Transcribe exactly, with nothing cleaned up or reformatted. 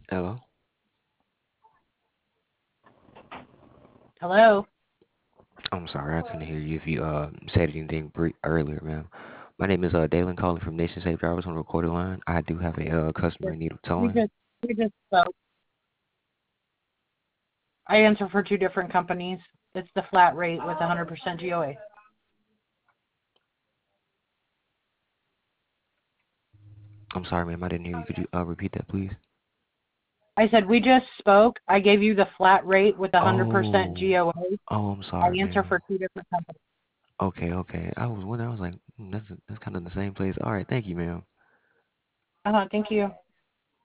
Hello? Hello. I'm sorry, I couldn't hear you if you uh said anything bre earlier, ma'am. My name is uh Dalen calling from Nation Safe Drivers on the recorded line. I do have a uh customer in need of We towing. just we just spoke. I answer for two different companies. It's the flat rate with one hundred percent G O A. I'm sorry, ma'am, I didn't hear you. Could you uh repeat that, please? I said we just spoke. I gave you the flat rate with one hundred percent Oh, G O A. oh, I'm I sorry, answer ma'am. for two different companies. Okay, okay. I was when I was like, hmm, that's that's kind of the same place. All right, thank you, ma'am. Uh-huh, thank you.